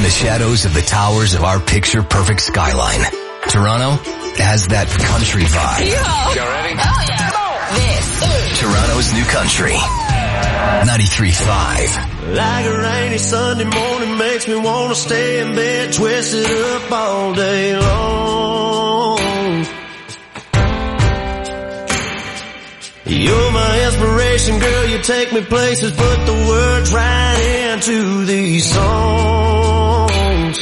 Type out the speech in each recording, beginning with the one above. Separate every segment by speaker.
Speaker 1: the shadows of the towers of our picture-perfect skyline, Toronto has that country vibe.
Speaker 2: Y'all ready? Oh, yeah. This is
Speaker 1: Toronto's new country. 93.5.
Speaker 3: Like a rainy Sunday morning makes me want to stay in bed, twisted up all day long. You're my inspiration, girl, you take me places, put the words right into these songs.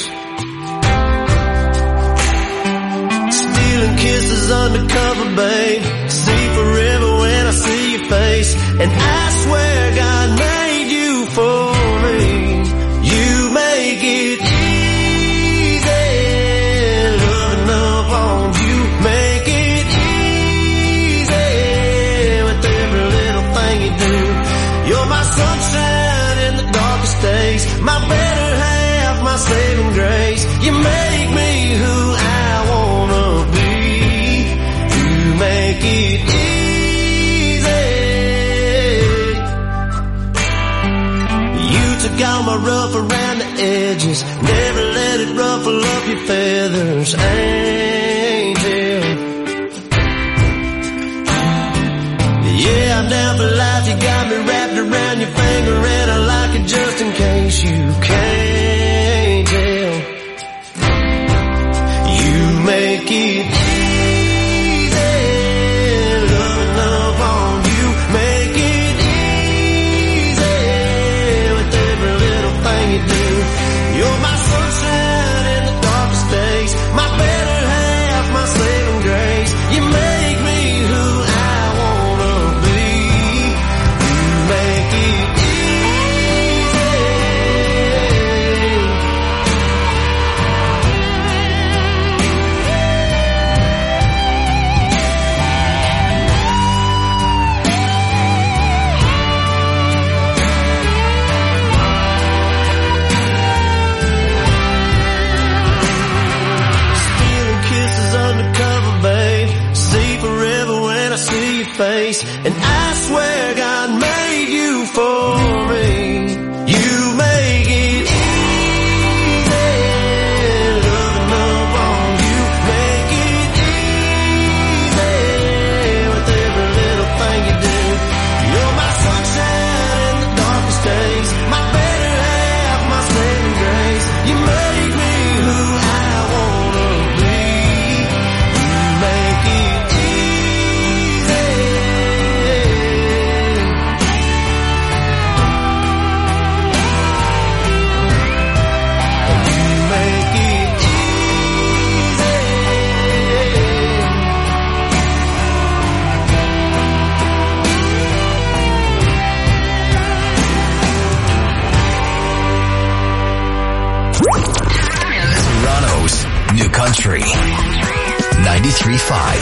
Speaker 3: Stealing kisses undercover, babe, see forever when I see your face, and I swear God made you for me. You make it easy, loving up on you, make it easy with every little thing you do. You're my sunshine in the darkest days, my better half, my saving grace. You make me who I wanna be. You make it easy. You took all my rough around the edges, never let it ruffle up your feathers, angel. Yeah, I'm down for life, you got me wrapped around your finger, and I like it just in case you can't tell. You make it easy, loving up on you, make it easy with every little thing you do. You're my sunshine in the darkest days, my better half, my saving grace. You make me who I wanna be. You make it face, and I swear God made you for me. You make it easy, loving up on you, make it easy with every little thing you do. You're my sunshine in the darkest days, my better half, my saving grace. You make me who I wanna be. You make it
Speaker 1: New Country 93.5.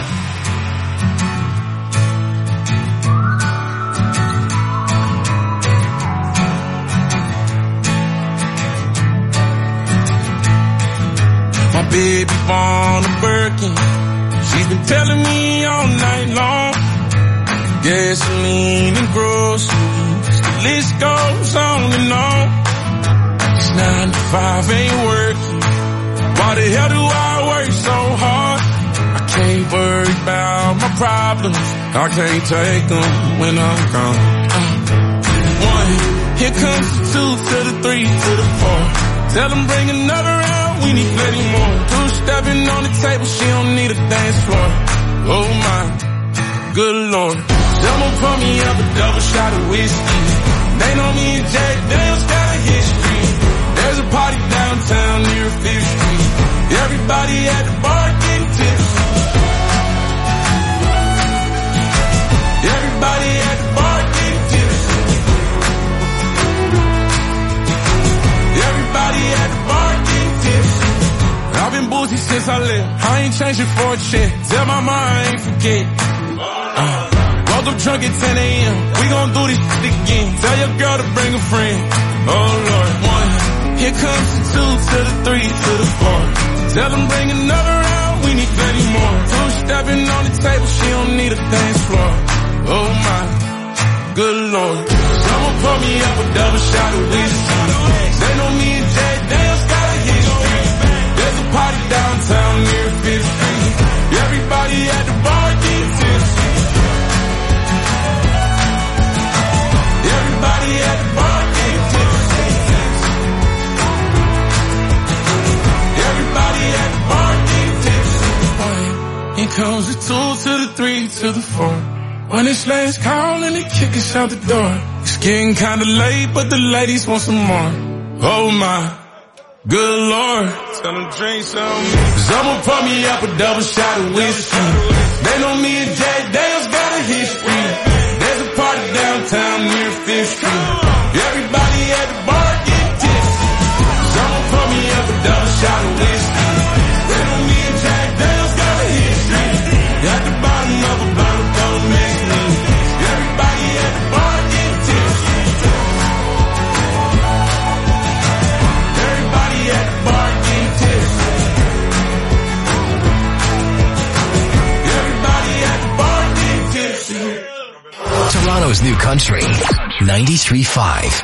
Speaker 4: My baby born a Birkin, she's been telling me all night long. Gasoline and groceries, the list goes on and on. This 9 to 5 ain't working. Why the hell do I work so hard? I can't worry about my problems, I can't take them when I'm gone. 1, here comes the 2 to the 3 to the 4. Tell them bring another round, we need plenty more. 2 stepping on the table, she don't need a dance floor. Oh my, good Lord. Someone pour me up a double shot of whiskey. They know me and Jack Daniels got a history. There's a party downtown near 5th Street. Everybody at the bar getting tipsy. Everybody at the bar getting tipsy. Everybody at the bar getting tipsy. I've been boozy since I left, I ain't changing for a check. Tell my mom I ain't forget. Woke up drunk at 10 a.m. We gon' do this again. Tell your girl to bring a friend. Oh Lord. 1, here comes the 2 to the 3 to the 4. Tell them bring another round, we need plenty more. 2 stepping on the table, she don't need a dance floor. Oh my, good Lord. Someone pour me up a double shot of whiskey. They know me and Jack Daniels way to the fore. When it's last call and they kick us out the door. It's getting kinda late, but the ladies want some more. Oh my, good Lord. Tell them drink some. Cause I'ma pour me up a double shot of whiskey. They know me and Jack Dale's got a history. There's a party downtown near 5th Street. Everybody at the bar get tipsy. Cause I'ma pour me up a double shot of whiskey. They know me and Jack Dale's got a history. At the bottom of a bottle, don't mess me. Everybody at the bar get tipsy. Everybody at the bar get tipsy. Everybody at the bar get tipsy.
Speaker 1: Toronto's new country, 93.5.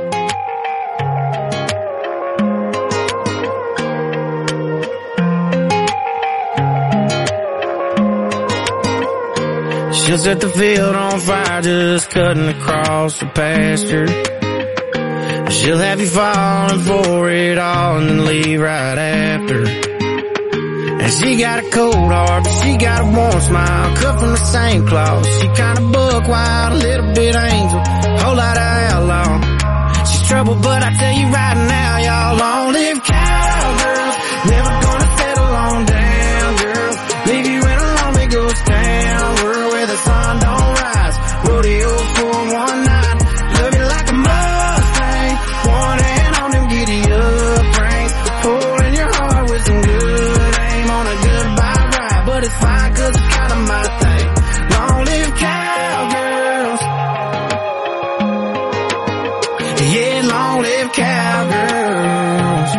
Speaker 5: She'll set the field on fire just cutting across the pasture. She'll have you falling for it all and then leave right after. And she got a cold heart, but she got a warm smile, cut from the same cloth. She kinda buck wild, a little bit angel, whole lot of outlaw. She's trouble, but I tell you right now, y'all, long live cowgirls, never gonna settle on down, girl. Leave you in a lonely ghost town, world where the sun don't rise. Rodeo for one night, love you like a Mustang, one hand on them giddy up reins, hole in your heart with some good aim on a goodbye ride. But it's fine 'cause it's kinda my thing. Long live cowgirls. Yeah, long live cowgirls.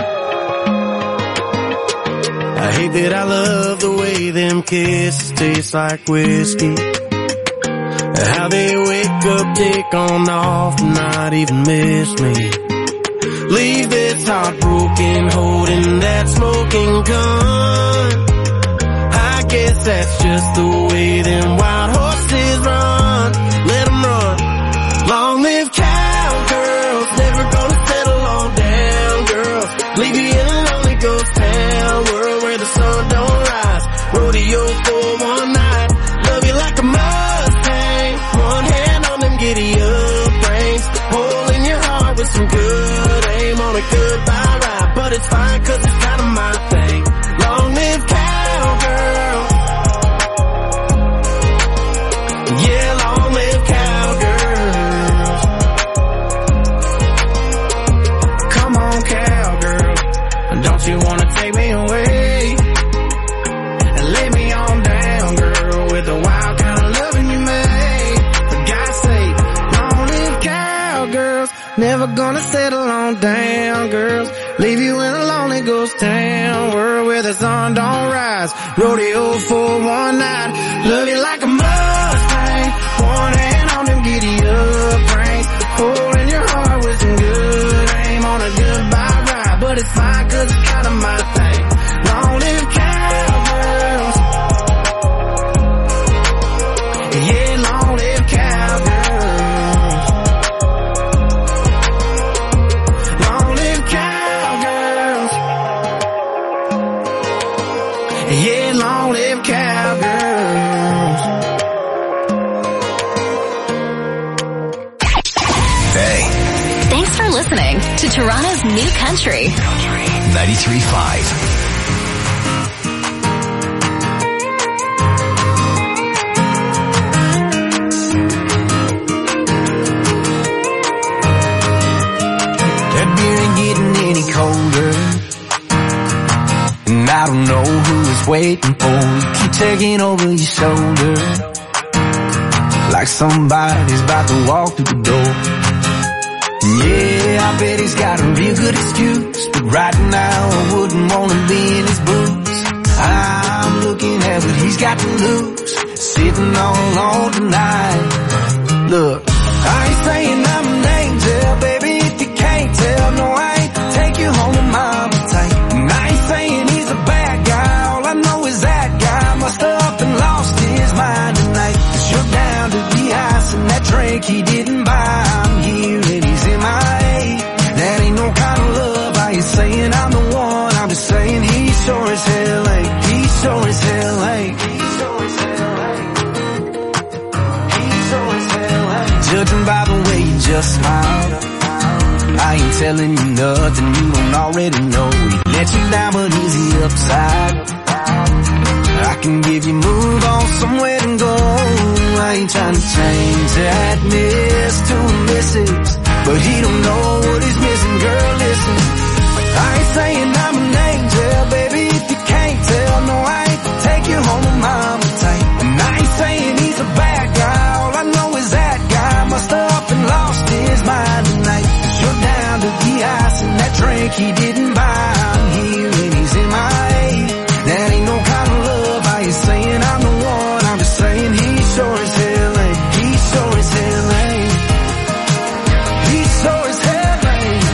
Speaker 5: I hate that I love the way them kisses taste like whiskey. How they wake up, take on off, and not even miss me. Leave this heartbroken, holding that smoking gun. I guess that's just the way them wild horses run. Let them run. Long live cowgirls, never gonna settle on down, girls. Leave you in a lonely ghost town, world where the sun don't rise. Rodeo for one night, love you like a Mustang, one hand on them giddy up reins, hole in your heart with some good aim on a goodbye ride. But it's fine 'cause it's kinda my thing. Long live cowgirls. Yeah, long live cowgirls. Come on, cowgirl, don't you wanna take me away and lay me on down, girl, with the wild kind of loving you made. For God's sake, long live cowgirls, never gonna settle on down, girls. Leave you in a lonely ghost town, world where the sun don't rise. Rodeo for one night, love you like a Mustang, one hand on them giddy up reins, hole in your heart with some good aim on a goodbye ride. But it's fine 'cause it's kinda my thing. Long live cowgirls. Yeah, long live cowgirls. Long live cowgirls. Yeah, long live cowgirls.
Speaker 1: Hey,
Speaker 2: Thanks for listening to Toronto's new country.
Speaker 1: 93.5.
Speaker 3: That beer ain't getting any colder, and I don't know who it's waiting for. You keep taking over your shoulder, like somebody's about to walk through the door. Yeah, I bet he's got a real good excuse, but right now I wouldn't want to be in his boots. I'm looking at what he's got to lose, sitting all alone tonight. Look, I ain't saying I'm an angel, baby, if you can't tell. No, I ain't take you home to mama tight. And I ain't saying he's a bad guy, all I know is that guy must have up and lost his mind tonight. 'Cause you're down to the ice and that drink he didn't buy. I'm here and he's in my eight. That ain't no kind of love. I ain't saying I'm the one, I'm just saying he sure as hell ain't. He sure as hell ain't. He sure as hell ain't.
Speaker 6: just smile. I ain't telling you nothing you don't already know. He let you down, but is he upside? I can give you move on somewhere to go. I ain't trying to change that miss to a missus, but he don't know what he's missing. Girl, listen, I ain't saying I'm an angel, baby, if you can't tell. No, I ain't take you home with mama tight. And I ain't saying he's a bad guy, all I know is that guy must have up and lost his mind tonight. 'Cause you're down to the ice and that drink he didn't buy. I'm here and he's in my A. That ain't no kind of love. I ain't saying I'm the one, I'm just saying he sure as hell ain't. He sure as hell ain't. He sure as hell ain't.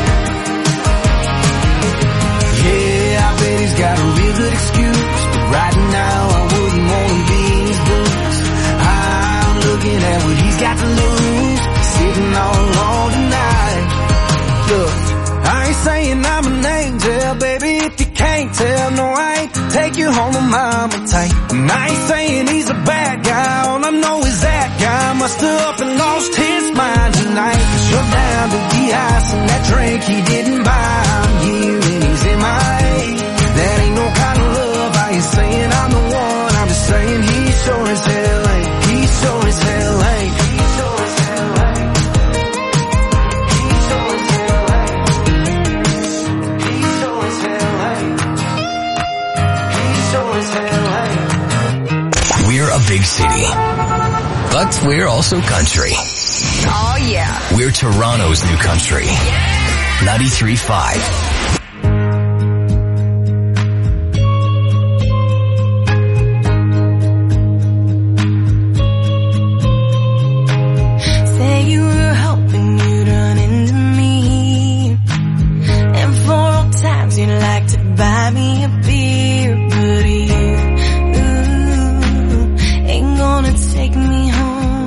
Speaker 6: Yeah, I bet he's got a real good excuse, but right now I wouldn't want to be in his boots. I'm looking at what he's got to lose, sitting all alone tonight. Look, I ain't saying I'm an angel, baby, if you can't tell. No, I ain't take you home to mama tight. And I ain't saying he's a bad guy, all I know is that guy must have up and lost his mind tonight. 'Cause you're down to the ice and that drink he didn't buy. I'm here and he's in my A. That ain't no kind of love. I ain't saying I'm the one, I'm just saying he sure as hell ain't. He sure as hell ain't. He sure as hell ain't. He sure as hell ain't. He sure as hell ain't. He sure as hell ain't.
Speaker 1: We're a big city, but we're also country.
Speaker 2: Oh yeah.
Speaker 1: We're Toronto's new country. 93.5.
Speaker 7: Say you were hoping you'd run into me, and for old times you'd like to buy me a beer, but you ain't gonna take me home.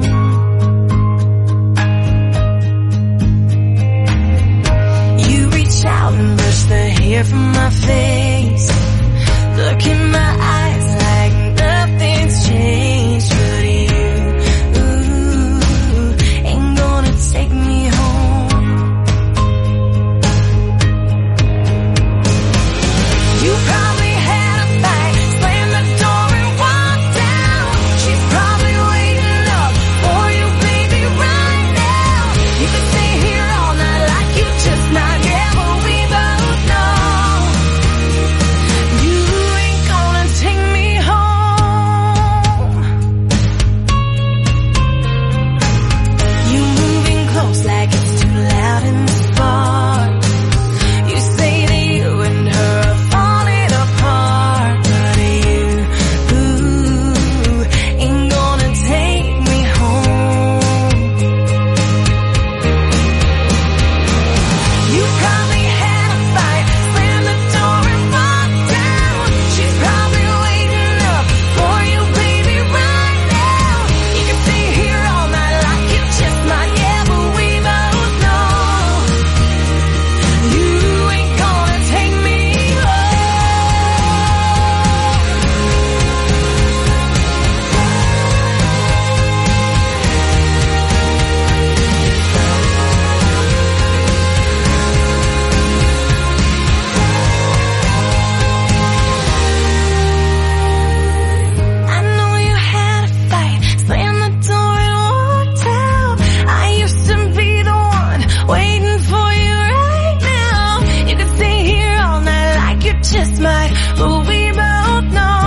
Speaker 7: You reach out and brush the hair from my face, look in my eyes like nothing's changed, but you ain't gonna take me home. You probably had a fight, slammed the door and walked out. She's probably waiting up for you, baby, right now. You could stay here all night like you just not here, but we both know you ain't gonna take me home. You moving close like it's too loud in the bar. You say that you and her are falling apart, but you ain't gonna take me home. You probably had a fight, slammed the door and walked out. She's probably waiting up for you, baby, right now. You can stay here all night like you just might, yeah, but we both know you ain't gonna take me I know you had a fight, slammed the door and walked out. I used to be the one waiting for you right now. You could stay here all night like you just might, but we both know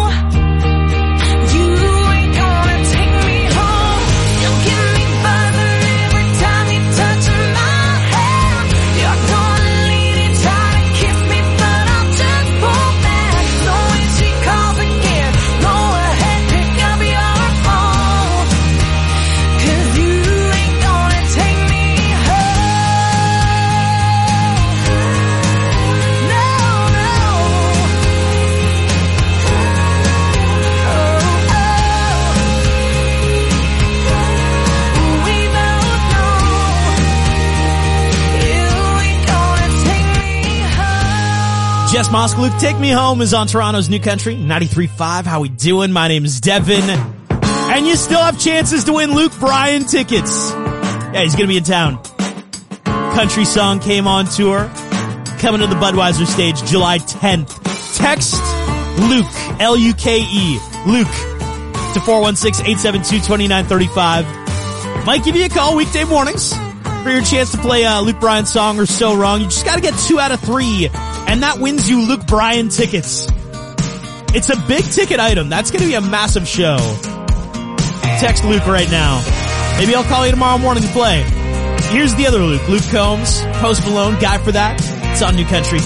Speaker 7: you ain't gonna take me home. You'll get me buzzing every time you touch my hand. You're gonna lean and try to kiss me, but I'll just pull back. So when she calls again, go ahead, pick up your phone, 'cause you ain't gonna take me home. No, no. We both know you ain't gonna take me home.
Speaker 8: Jess Moskowitz, Take Me Home is on Toronto's New Country, 93.5. How we doing? My name's Devin. And you still have chances to win Luke Bryan tickets. Yeah, he's gonna be in town. Country Song came on tour. Coming to the Budweiser stage July 10th. Text Luke, L-U-K-E, Luke, to 416-872-2935. Might give you a call weekday mornings for your chance to play a Luke Bryan song or So Wrong. You just gotta get 2 out of 3, and that wins you Luke Bryan tickets. It's a big ticket item. That's gonna be a massive show. Text Luke right now. Maybe I'll call you tomorrow morning to play. Here's the other Luke. Luke Combs, Post Malone, Guy for That. It's on New Country.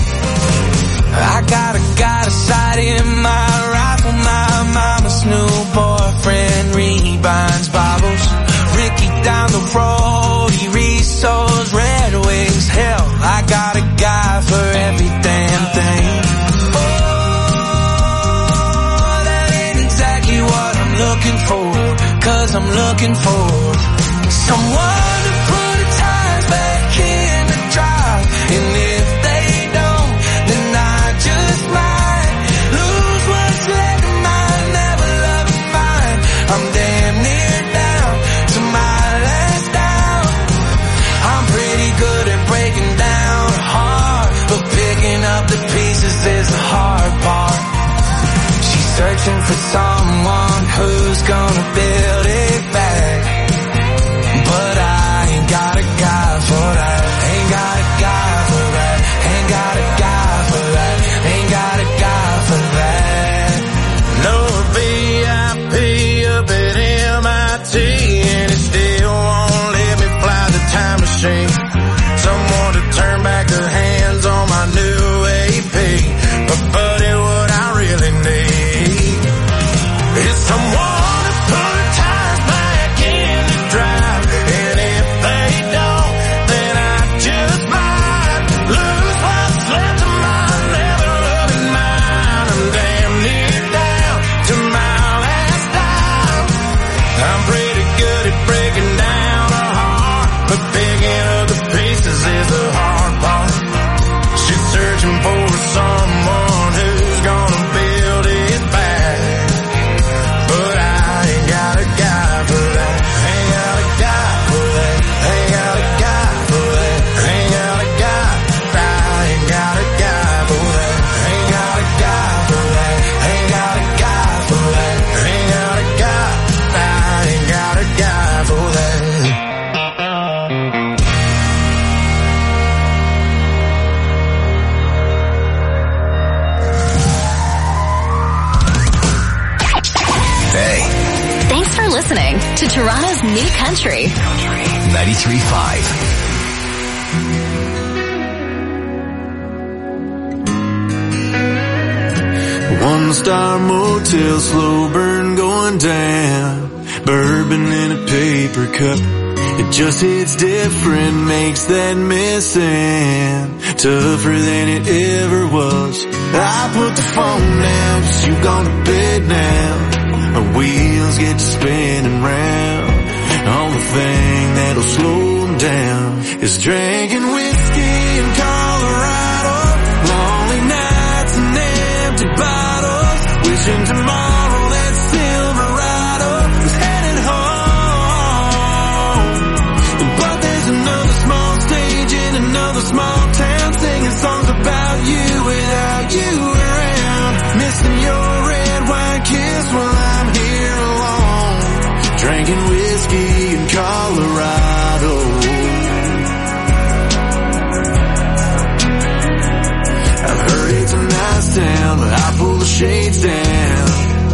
Speaker 6: I got a sight in my rifle. My mama's new boyfriend rebinds Bibles. Ricky down the road, he resells Red Wings. Hell, I got a guy for every damn thing. Oh, that ain't exactly what I'm looking for. 'Cause I'm looking for someone to put the tires back in the drive. And if they don't, then I just might lose what's left of mine. Never loving mine. I'm damn near down to my last down. I'm pretty good at breaking down a heart, but picking up the pieces is the hard part. She's searching for someone who's gonna build it back. But I ain't got a guy for that. Ain't got a guy for that. Ain't got a guy for that. Ain't got a guy for that.
Speaker 3: No VIP up at MIT, and it still won't let me fly the time machine. Someone to turn back the hands on my new AP. But buddy, what I really need is someone to put the tires back in the drive. And if they don't, then I just might lose what's left of my never loving mine. I'm damn near down to my last dime. I'm pretty good at breaking down a heart, but picking up the pieces is the hard part. She's searching for someone who's gonna build it back. But I ain't got a guy for that. Ain't got a guy for that. Ain't got a guy for that. Ain't got a guy. I ain't got a guy for that. Ain't got a guy for that. Ain't got a guy for that. Ain't got a guy. I ain't got a guy for that.
Speaker 1: Hey,
Speaker 2: Thanks for listening to Toronto's New Country.
Speaker 1: 93.5.
Speaker 5: One-star motel, slow burn going down. Bourbon in a paper cup. It just hits different, makes that missing tougher than it ever was. I put the phone down, 'cause you gone to bed now. Our wheels get to spinning round. Only thing that'll slow them down is drinking whiskey in Colorado. Lonely nights and empty bottles. Wishing tomorrow that Silverado was headed home. But there's another small stage in another small town, singing songs about you without you around. Missing your red wine kiss while I'm here alone. Drinking whiskey in Colorado. I've heard it's a nice town, but I pull the shades down.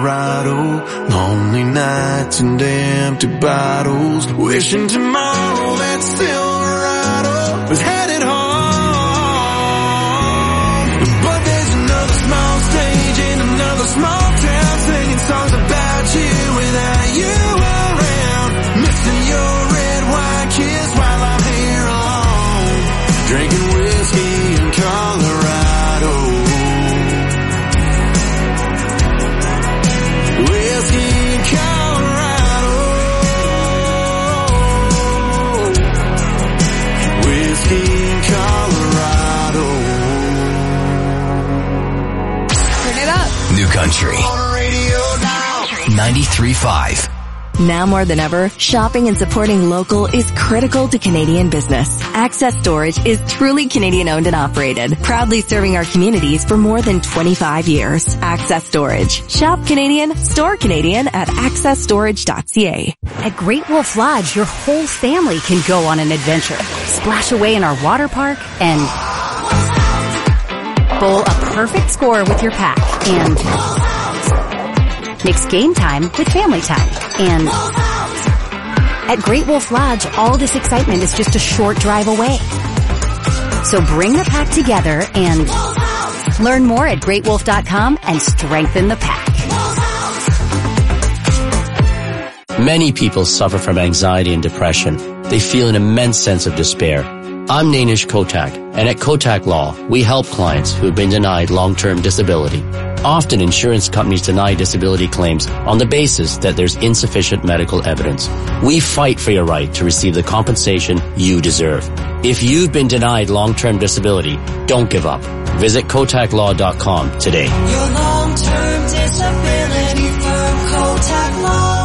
Speaker 5: Colorado. Lonely nights and empty bottles. Wishing tomorrow that Silverado was headed home. But there's another small stage in another small town, singing songs about you without you around. Missing your red wine kiss while I'm here alone. Drinking whiskey in Colorado. Whiskey in Colorado. Whiskey in Colorado.
Speaker 2: Turn it up.
Speaker 1: New Country. 93.5.
Speaker 2: Now more than ever, shopping and supporting local is critical to Canadian business. Access Storage is truly Canadian owned and operated, proudly serving our communities for more than 25 years. Access Storage. Shop Canadian, store Canadian at accessstorage.ca.
Speaker 9: At Great Wolf Lodge, your whole family can go on an adventure. Splash away in our water park and bowl a perfect score with your pack and mix game time with family time. And at Great Wolf Lodge, all this excitement is just a short drive away. So bring the pack together and learn more at greatwolf.com and strengthen the pack.
Speaker 10: Many people suffer from anxiety and depression. They feel an immense sense of despair. I'm Nainish Kotak, and at Kotak Law, we help clients who have been denied long-term disability. Often insurance companies deny disability claims on the basis that there's insufficient medical evidence. We fight for your right to receive the compensation you deserve. If you've been denied long-term disability, don't give up. Visit KotakLaw.com today.
Speaker 7: Your long-term disability firm, Kotak Law.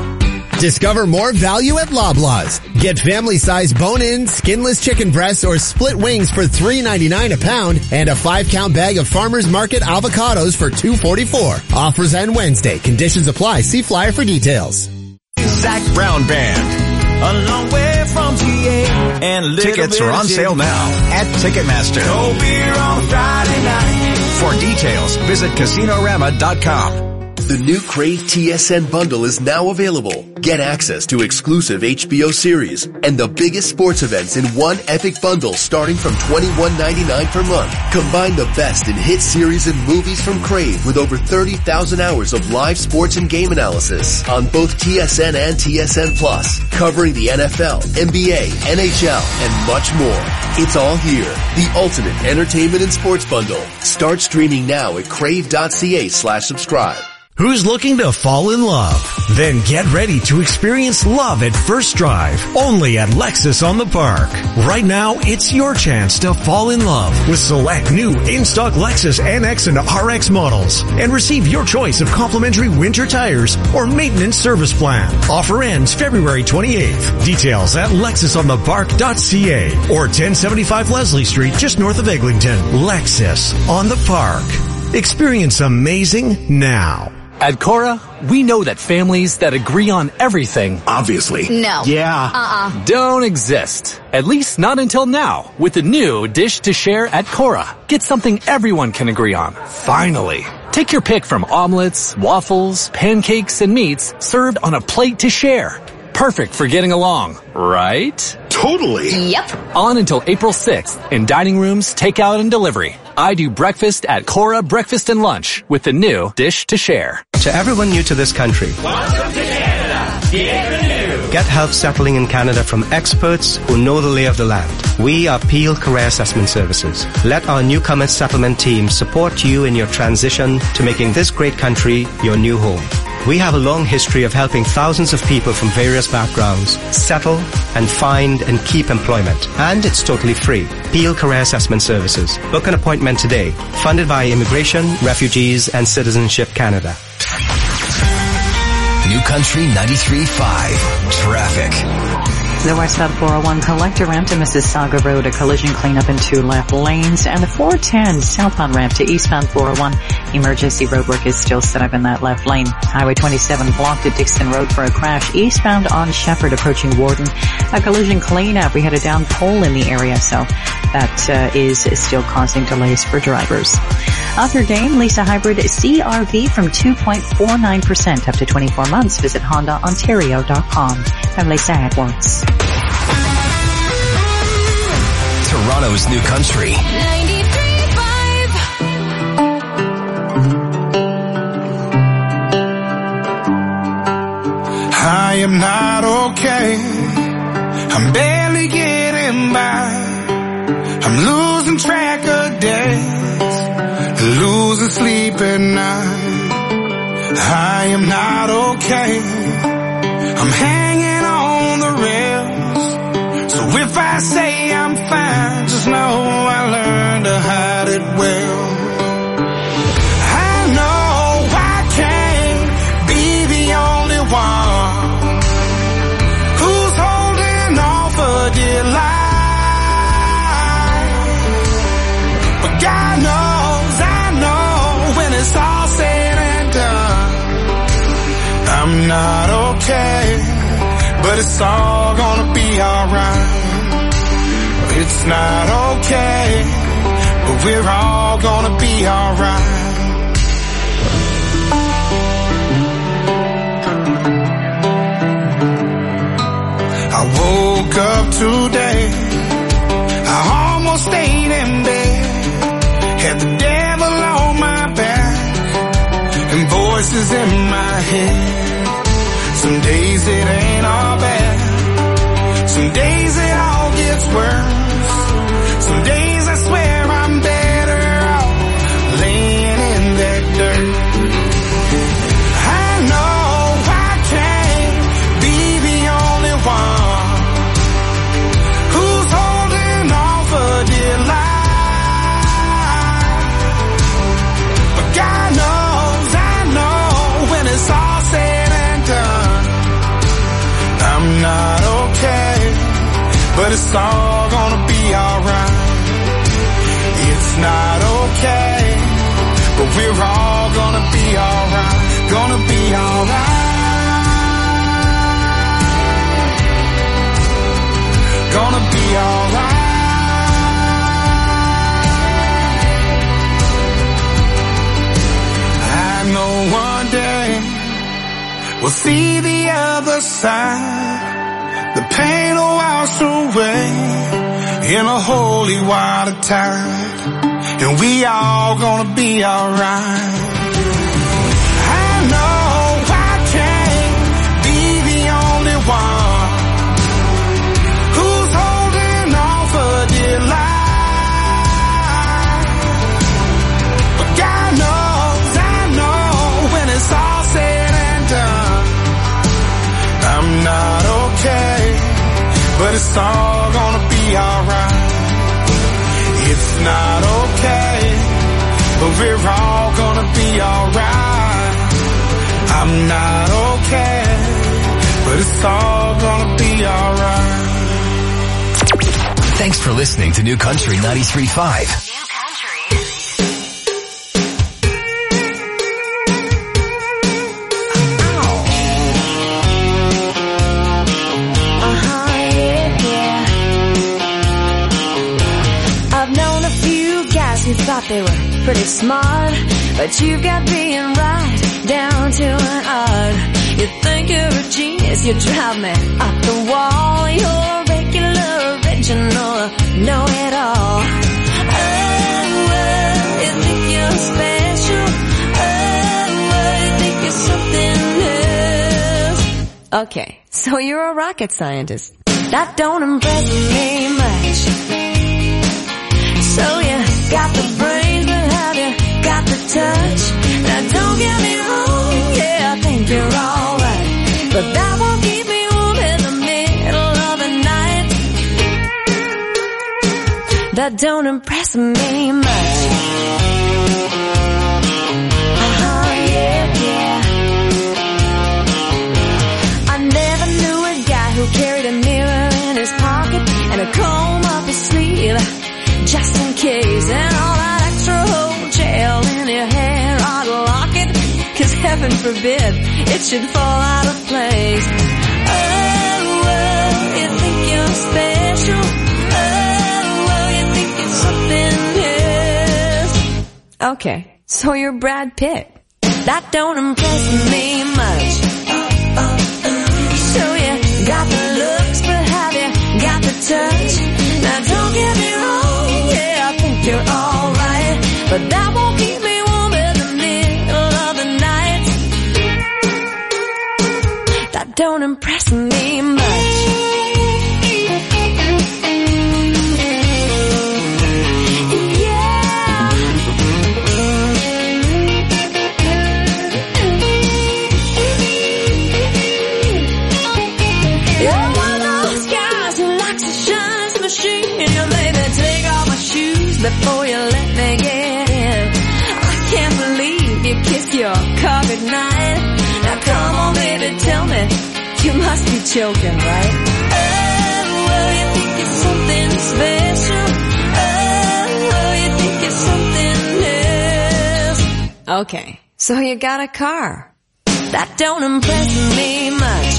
Speaker 11: Discover more value at Loblaws. Get family-size bone-in, skinless chicken breasts or split wings for $3.99 a pound and a 5-count bag of Farmers Market avocados for $2.44. Offers end Wednesday. Conditions apply. See flyer for details.
Speaker 12: Zac Brown Band.
Speaker 3: A long way from GA and a little
Speaker 12: Tickets
Speaker 3: bit
Speaker 12: are on sale now at Ticketmaster.
Speaker 3: No beer on a Friday night.
Speaker 12: For details, visit Casinorama.com.
Speaker 13: The new Crave TSN bundle is now available. Get access to exclusive HBO series and the biggest sports events in one epic bundle starting from $21.99 per month. Combine the best in hit series and movies from Crave with over 30,000 hours of live sports and game analysis on both TSN and TSN Plus, covering the NFL, NBA, NHL, and much more. It's all here. The ultimate entertainment and sports bundle. Start streaming now at crave.ca/subscribe.
Speaker 14: Who's looking to fall in love? Then get ready to experience love at first drive, only at Lexus on the Park. Right now, it's your chance to fall in love with select new in-stock Lexus NX and RX models and receive your choice of complimentary winter tires or maintenance service plan. Offer ends February 28th. Details at lexusonthepark.ca or 1075 Leslie Street just north of Eglinton. Lexus on the Park. Experience amazing now.
Speaker 15: At Cora, we know that families that agree on everything, obviously,
Speaker 2: No.
Speaker 15: yeah, don't exist. At least not until now, with the new Dish to Share at Cora. Get something everyone can agree on. Finally. Take your pick from omelets, waffles, pancakes, and meats served on a plate to share. Perfect for getting along, right?
Speaker 12: Totally.
Speaker 2: Yep.
Speaker 15: On until April 6th in dining rooms, takeout, and delivery. I do breakfast at Cora Breakfast and Lunch with the new Dish to Share.
Speaker 16: To everyone new to this country,
Speaker 3: Welcome to Canada. Bienvenue.
Speaker 16: get help settling in Canada from experts who know the lay of the land. We are Peel Career Assessment Services. Let our newcomer settlement team support you in your transition to making this great country your new home. We have a long history of helping thousands of people from various backgrounds settle and find and keep employment. And it's totally free. Peel Career Assessment Services. Book an appointment today. Funded by Immigration, Refugees and Citizenship Canada.
Speaker 1: New Country 93.5. Traffic.
Speaker 17: The westbound 401 collector ramp to Mississauga Road, a collision cleanup in 2 left lanes, and the 410 southbound ramp to eastbound 401 Emergency roadwork is still set up in that left lane. Highway 27 blocked at Dixon Road for a crash eastbound on Shepherd approaching Warden. A collision cleanup. We had a down pole in the area, so that is still causing delays for drivers. Off your game, Lisa Hybrid CRV from 2.49% up to 24 months. Visit HondaOntario.com. I'm Lisa Edwards.
Speaker 1: Toronto's new country.
Speaker 7: 93.5.
Speaker 4: I am not okay. I'm barely getting by. I'm losing track of days, losing sleep at night. I am not okay. I'm hanging on the rails. So if I say I'm fine, just know I learned to hide it well. I know I can't be the only one who's holding on for dear life. But God knows, I know when it's all said and done, I'm not okay, but it's all gonna be alright. It's not okay, but we're all gonna be alright. I woke up today, I almost stayed in bed, had the devil on my back, and voices in my head. Some days it ain't all bad, some days it all gets worse. Some days I swear I'm better off laying in that dirt. I know I can't be the only one who's holding on for dear life. But God knows, I know when it's all said and done, I'm not okay, but it's all gonna be alright. It's not okay, but we're all gonna be alright, gonna be alright, gonna be alright. I know one day we'll see the other side. The pain will wash away in a holy water tide, and we all gonna be alright. I know I can't be the only one who's holding on for dear life. But God knows, I know when it's all said and done, I'm not okay, but it's all gonna be alright. It's not okay, but we're all gonna be alright. I'm not okay, but it's all gonna be alright.
Speaker 1: Thanks for listening to New Country 93.5.
Speaker 7: Thought they were pretty smart, but you've got being right down to an art. You think you're a genius, you drive me up the wall. You're a regular, original, know-it-all. Oh, you think you're special. Oh, you think you're something else. Okay, so you're a rocket scientist. That don't impress me much. So you got the brains, but have you got the touch? Now don't get me wrong, yeah, I think you're alright, but that won't keep me warm in the middle of the night. That don't impress me much. Yeah. I never knew a guy who carried a mirror in his pocket and a comb up his sleeve, just in case, and all that extra whole gel in your hair. forbid it should fall out of place. Oh, you think you're special. Oh, you think it's something else. Okay, so you're Brad Pitt. That don't impress me much. So you got the looks, but have you got the touch? Now don't get me wrong, yeah, I think you're alright, but that won't keep me warm in the middle of the night. That don't impress me much. Before you let me get in, I can't believe you kissed your car goodnight. Now come on baby, tell me, you must be joking, right? Oh, you think it's something special. Oh, you think it's something else. Okay, so you got a car. That don't impress me much.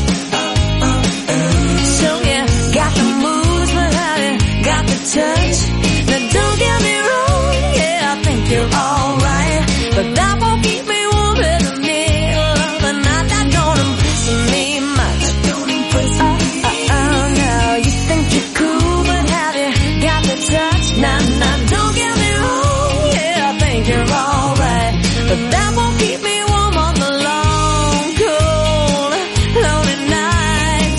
Speaker 7: So you got the moves, but have you got the touch? Now don't get me wrong, yeah, I think you're alright, but that won't keep me warm in the middle of the night. That don't impress me much. Don't impress me. No, you think you're cool, but have you got the touch? Nah, don't get me wrong, yeah, I think you're alright, but that won't keep me warm on the long, cold, lonely nights.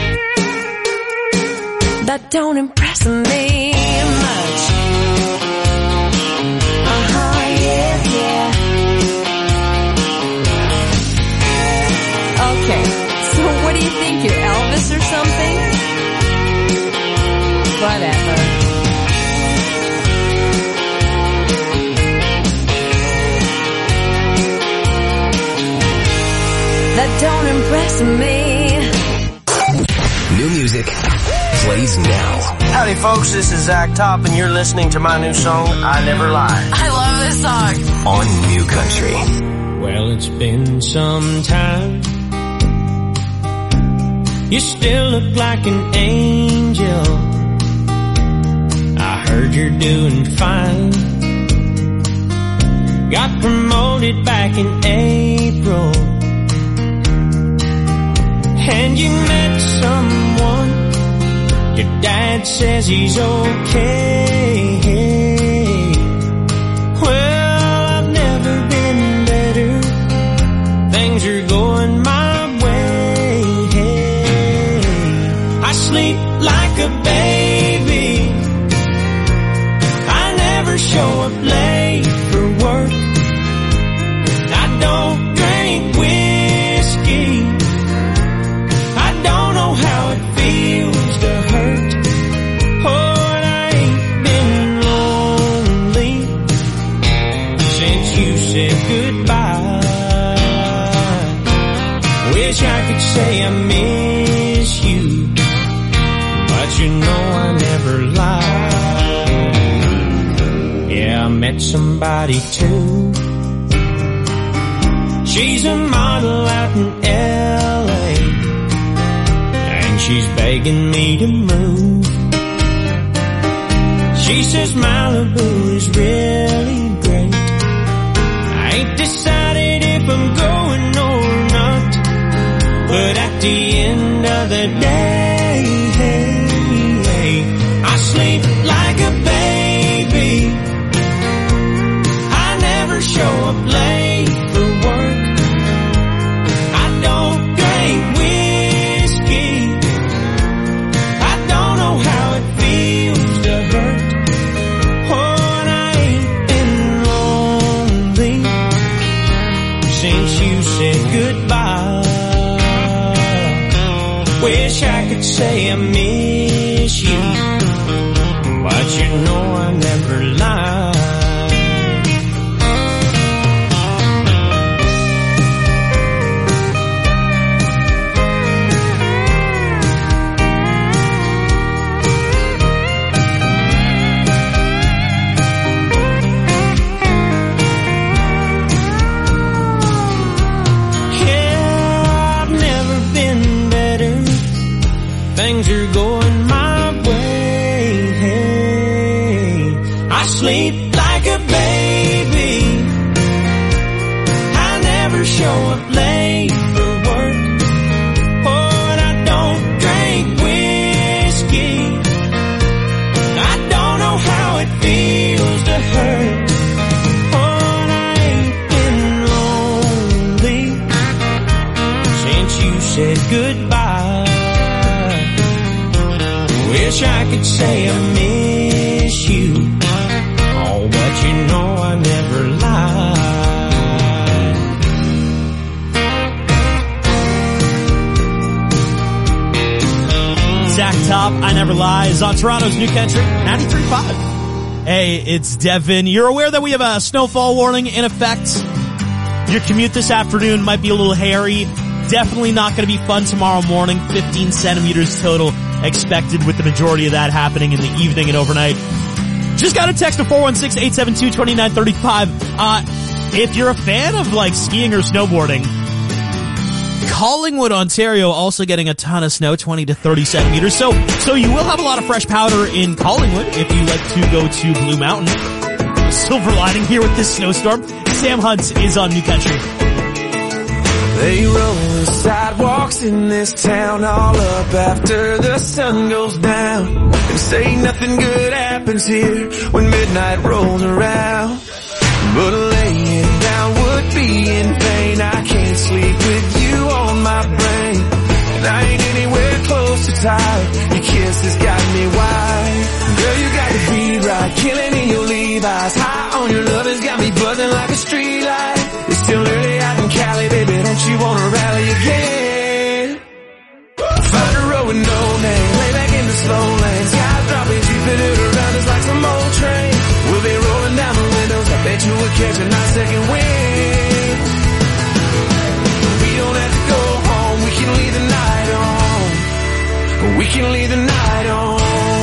Speaker 7: That don't impress me much. Okay, so what do you think, you're Elvis or something? Whatever. That don't impress me.
Speaker 1: New music plays now.
Speaker 18: Howdy folks, this is Zach Top and you're listening to my new song, I Never Lie.
Speaker 7: I love this song.
Speaker 1: On New Country.
Speaker 5: Well, it's been some time. You still look like an angel. I heard you're doing fine. Got promoted back in April. And you met someone. Your dad says he's okay. Well, I've never been better. Things are going my way. I sleep like a baby. I never show up late for work. I don't drink whiskey. I don't know how it feels to hurt. Oh, and I ain't been lonely since you said goodbye. Wish I could say I miss you, but you know I never lie. Yeah, I met somebody too. She's a model out in LA, and she's begging me to move. She says Malibu is really great. I ain't decided if I'm going or not, but at the end of the day, I sleep like a baby. I never show up late for work. I don't drink whiskey. I don't know how it feels to hurt. Oh, and I ain't been lonely since you said goodbye. Wish I could say I miss you, but you know I never lie.
Speaker 3: said goodbye. Wish I could say I miss you. Oh, but you know I never lied.
Speaker 8: Zach Top, I Never Lie, is on Toronto's New Country 93.5. Hey, it's Devin. You're aware that we have a snowfall warning in effect. Your commute this afternoon might be a little hairy. Definitely not going to be fun tomorrow morning. 15 centimeters total expected, with the majority of that happening in the evening and overnight. Just got a text to 416-872-2935. If you're a fan of like skiing or snowboarding, Collingwood, Ontario also getting a ton of snow, 20 to 30 centimeters. So you will have a lot of fresh powder in Collingwood if you like to go to Blue Mountain. Silver lining here with this snowstorm. Sam Hunt is on New Country.
Speaker 3: They roll the sidewalks in this town all up after the sun goes down, and say nothing good happens here when midnight rolls around. But laying down would be in vain. I can't sleep with you on my brain, and I ain't anywhere close to tired. Your kiss has got me wild. Girl, you got the beat right, killing in your Levi's. High on your love has got me buzzing like a street light. It's still early out in Cali, baby, don't you wanna rally again? Find a road with no name, lay back in the slow lane. Sky dropping, Jupiter around us like some old train. We'll be rolling down the windows, I bet you would catch a nice second wind. We don't have to go home, we can leave the night on. We can leave the night on.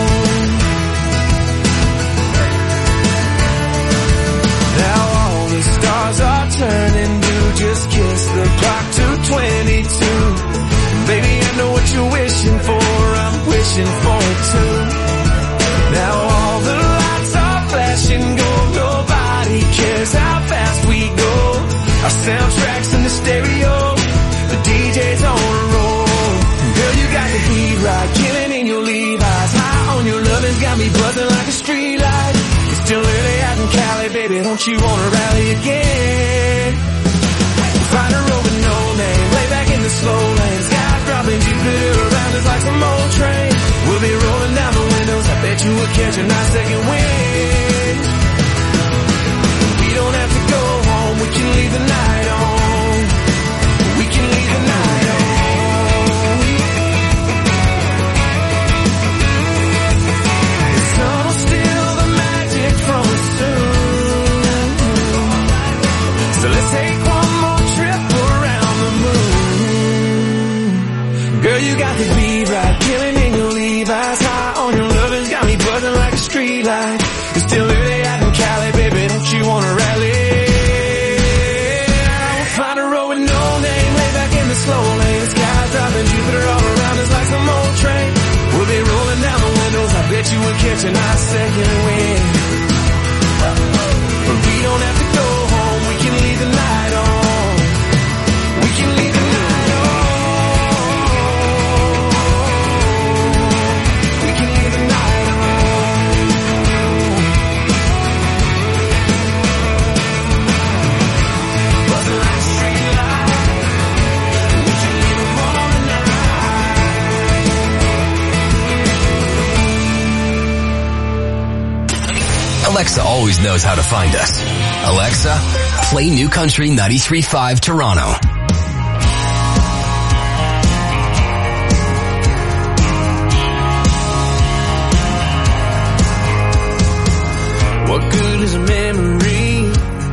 Speaker 3: Now all the stars are turning blue, just kiss the clock to 22. Baby, I know what you're wishing for, I'm wishing for it too. Now all the lights are flashing gold, nobody cares how fast we go. Our soundtracks in the stereo, the DJ's on a roll. Girl, you got the heat right, killing in your Levi's. High on your love has got me buzzing like a street light. It's still early out in Cali, baby, don't you wanna rally again? Find a road with no name, lay back in the slow lane. Sky dropping, Jupiter around us like some old train. We'll be rolling down the windows, I bet you would catch a nice second wind. We don't have to go home, we can leave the night on. We can leave the night on. The sun will steal the magic from us soon. So let's take one more trip around the moon. Girl, you got the beat right, killing in your Levi's. High on your love has got me buzzing like a street light. It's still early out in Cali, baby, don't you wanna rally? We'll find a road with no name, lay back in the slow lane. Sky dropping, Jupiter all around us like some old train. We'll be rolling down the windows, I bet you would catch a nice second wind. But we don't have to go home, we can leave the night on. We can leave the night on. We can leave the night on. Buzzing like a street light. We can leave the morning
Speaker 1: Alexa always knows how to find us. Alexa, play New Country 93.5 Toronto.
Speaker 3: What good is a memory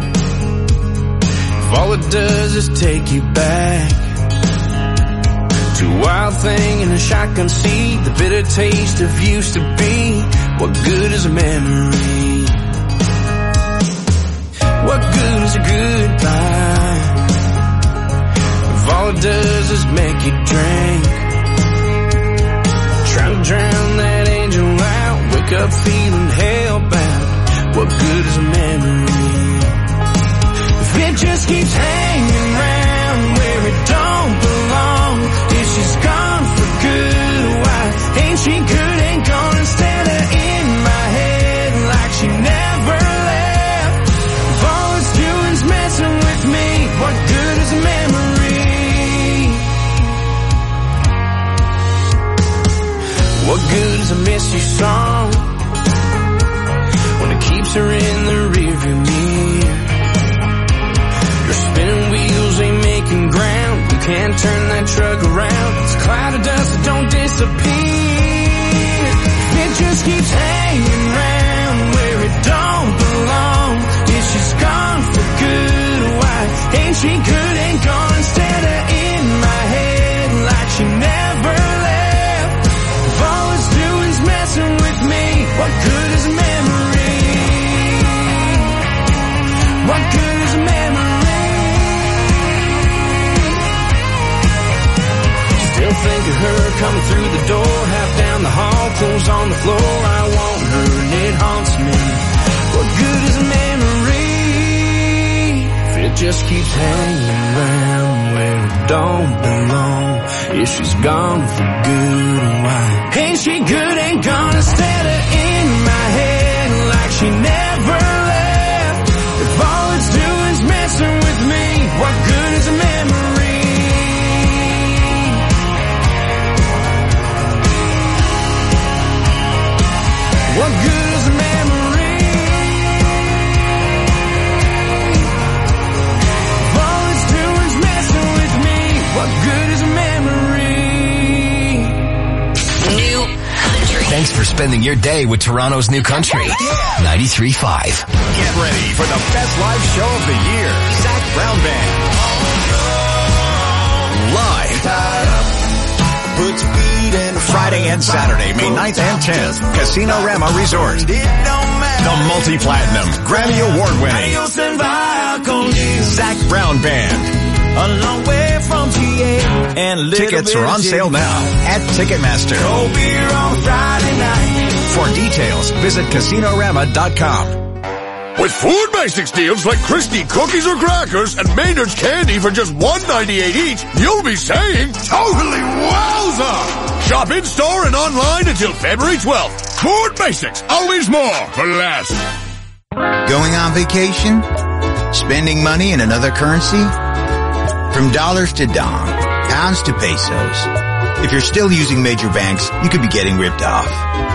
Speaker 3: if all it does is take you back to a wild thing in a shotgun seat, the bitter taste of used to be? What good is a memory? What good is a goodbye if all it does is make you drink? Trying to drown that angel out, wake up feeling hellbound. What good is a memory if it just keeps hanging around where it don't belong? If she's gone for good, why ain't she good and gone instead of in my head like she never left? If all it's doing's messing with me, what good is a memory? she song when it keeps her in the rearview mirror. Your spinning wheels ain't making ground. You can't turn that truck around. It's a cloud of dust that don't disappear. It just keeps hanging around where it don't belong. Yeah, she's gone for good. Why ain't she good and gone instead of in my head like she never left? If all it's doing's messing with me, what good is a memory? What good is a memory? Still think of her coming through the door, half down the hall, clothes on the floor. I want her and it haunts me. What good is a memory if it just keeps hanging around where it don't belong? Yeah, she's gone for good. Why ain't she good and gone instead of in my head like she never left? If all it's doing's messing with me, what good is a memory? What good is a memory? If all it's doing's messing with me, what good is a memory?
Speaker 1: New Country. Thanks for spending your day with Toronto's New Country. 93.5.
Speaker 12: Get ready for the best live show of the year. Zach Brown Band. Live. Friday and Saturday, May 9th and 10th, Casino Rama Resort. The multi-platinum, Grammy Award-winning Zach Brown Band.
Speaker 3: A long way from GA and
Speaker 12: Tickets are on sale now at Ticketmaster.
Speaker 3: Cold beer on Friday night.
Speaker 12: For details, visit CasinoRama.com.
Speaker 19: With Food Basics deals like Christie cookies or crackers and Maynard's candy for just $1.98 each, you'll be saying, totally wowza! Shop in-store and online until February 12th. Food Basics, always more for less.
Speaker 20: Going on vacation? Spending money in another currency? From dollars to dong, pounds to pesos. If you're still using major banks, you could be getting ripped off.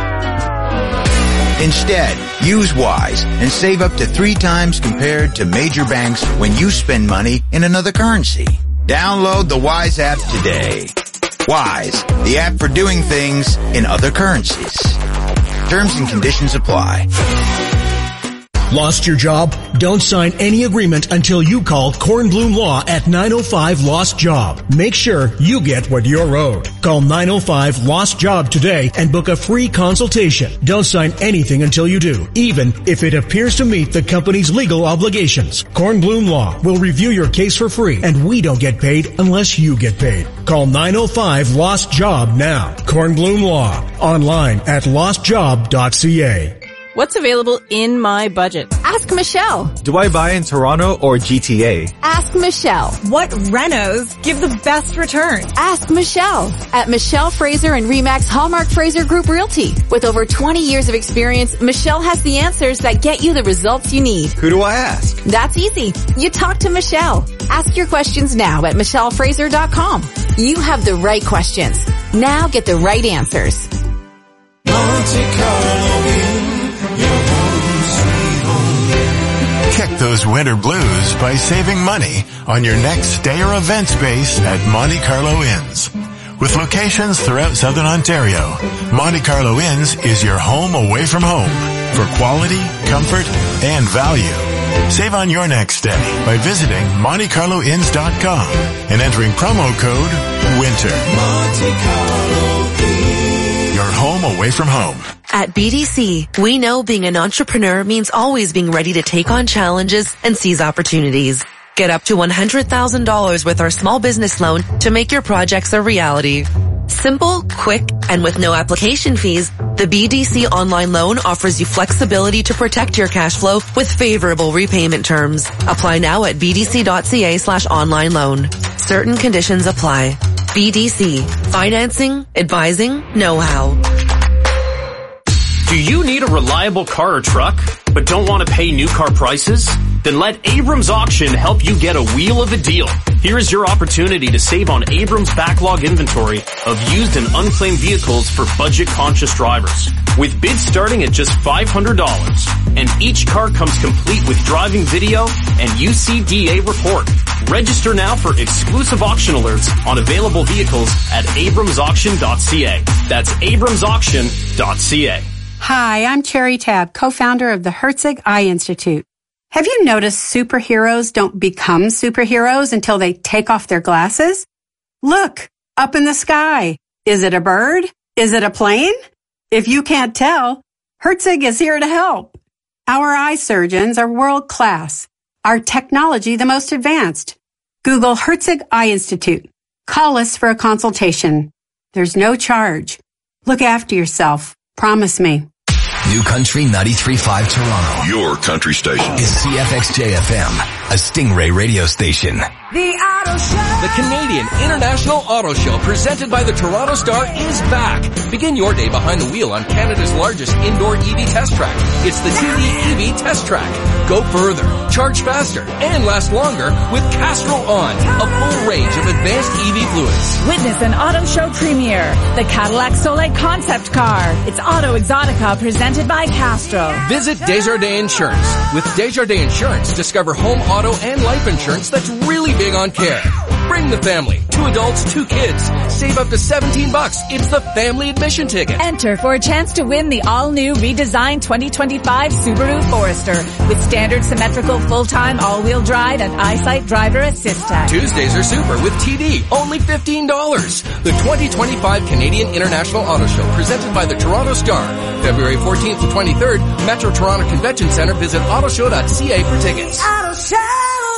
Speaker 20: Instead, use Wise and save up to 3 times compared to major banks when you spend money in another currency. Download the Wise app today. Wise, the app for doing things in other currencies. Terms and conditions apply.
Speaker 14: Lost your job? Don't sign any agreement until you call Kornblum Law at 905 Lost Job. Make sure you get what you're owed. Call 905 Lost Job today and book a free consultation. Don't sign anything until you do, even if it appears to meet the company's legal obligations. Kornblum Law will review your case for free, and we don't get paid unless you get paid. Call 905 Lost Job now. Kornblum Law. Online at lostjob.ca.
Speaker 21: What's available in my budget?
Speaker 22: Ask Michelle.
Speaker 23: Do I buy in Toronto or GTA?
Speaker 22: Ask Michelle.
Speaker 24: What renos give the best return?
Speaker 22: Ask Michelle. At Michelle Fraser and Remax Hallmark Fraser Group Realty. With over 20 years of experience, Michelle has the answers that get you the results you need.
Speaker 23: Who do I ask?
Speaker 22: That's easy. You talk to Michelle. Ask your questions now at michellefraser.com. You have the right questions. Now get the right answers.
Speaker 3: Monte Carlo.
Speaker 25: Kick those winter blues by saving money on your next stay or event space at Monte Carlo Inns. With locations throughout Southern Ontario, Monte Carlo Inns is your home away from home for quality, comfort, and value. Save on your next stay by visiting MonteCarloInns.com and entering promo code WINTER.
Speaker 3: Monte Carlo Inns.
Speaker 25: Your home away from home.
Speaker 26: At BDC, we know being an entrepreneur means always being ready to take on challenges and seize opportunities. Get up to $100,000 with our small business loan to make your projects a reality. Simple, quick, and with no application fees, the BDC online loan offers you flexibility to protect your cash flow with favorable repayment terms. Apply now at bdc.ca/online loan. Certain conditions apply. BDC. Financing, advising, know-how.
Speaker 27: Do you need a reliable car or truck, but don't want to pay new car prices?
Speaker 2: Then let Abrams Auction help you get a wheel of a deal. Here is your opportunity to save on Abrams backlog inventory of used and unclaimed vehicles for budget-conscious drivers. With bids starting at just $500, and each car comes complete with driving video and UCDA report. Register now for exclusive auction alerts on available vehicles at abramsauction.ca. That's abramsauction.ca.
Speaker 6: Hi, I'm Cherry Tab, co-founder of the Herzig Eye Institute. Have you noticed superheroes don't become superheroes until they take off their glasses? Look, up in the sky. Is it a bird? Is it a plane? If you can't tell, Herzig is here to help. Our eye surgeons are world class. Our technology the most advanced. Google Herzig Eye Institute. Call us for a consultation. There's no charge. Look after yourself. Promise me.
Speaker 1: New Country 93.5 Toronto.
Speaker 19: Your country station.
Speaker 1: Is CFXJ-FM, a Stingray radio station.
Speaker 9: The Auto Show. The Canadian International Auto Show presented by the Toronto Star is back. Begin your day behind the wheel on Canada's largest indoor EV test track. It's the TD EV Test Track. Go further, charge faster, and last longer with Castrol On, a full range of advanced EV fluids.
Speaker 24: Witness an auto show premiere, the Cadillac Soleil concept car. It's Auto Exotica presented by Castrol.
Speaker 9: Visit Desjardins Insurance. With Desjardins Insurance, discover home, auto, and life insurance that's really big on care. Bring the family. 2 adults, 2 kids. Save up to $17. It's the family admission ticket.
Speaker 24: Enter for a chance to win the all-new redesigned 2025 Subaru Forester with standard symmetrical full-time all-wheel drive and EyeSight driver assist tech.
Speaker 9: Tuesdays are super with TD. Only $15. The 2025 Canadian International Auto Show presented by the Toronto Star. February 14th to 23rd, Metro Toronto Convention Center. Visit autoshow.ca for tickets.
Speaker 7: Auto Show.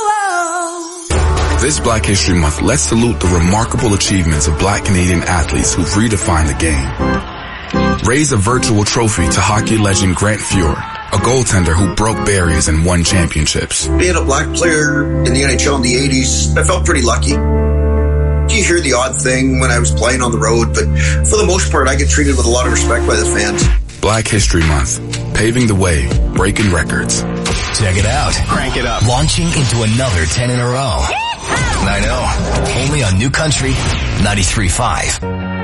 Speaker 10: This Black History Month, let's salute the remarkable achievements of Black Canadian athletes who've redefined the game. Raise a virtual trophy to hockey legend Grant Fuhr, a goaltender who broke barriers and won championships.
Speaker 11: Being a black player in the NHL in the 80s, I felt pretty lucky. You hear the odd thing when I was playing on the road, but for the most part, I get treated with a lot of respect by the fans.
Speaker 10: Black History Month, paving the way, breaking records.
Speaker 1: Check it out.
Speaker 10: Crank it up.
Speaker 1: Launching into another 10 in a row. I know. Only on New Country 93.5.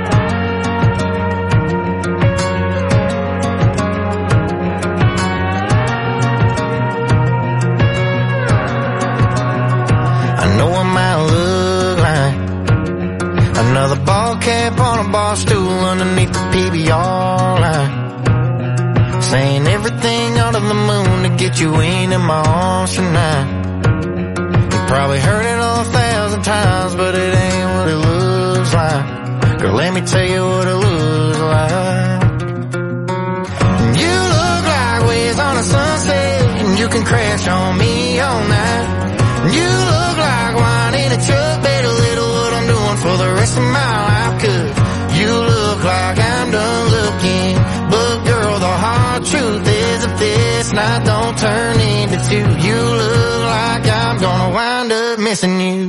Speaker 3: I know I might look like another ball cap on a bar stool underneath the PBR line, saying everything under the moon to get you into my arms tonight. You probably heard it 1,000 times, but it ain't what it looks like. Girl, let me tell you what it looks like. You look like waves on a sunset, and you can crash on me all night. You look like wine in a truck, better little what I'm doing for the rest of my life. 'Cause you look like I'm done looking, but girl, the hard truth is if this night don't turn into 2, you look like I'm gonna wind up missing you.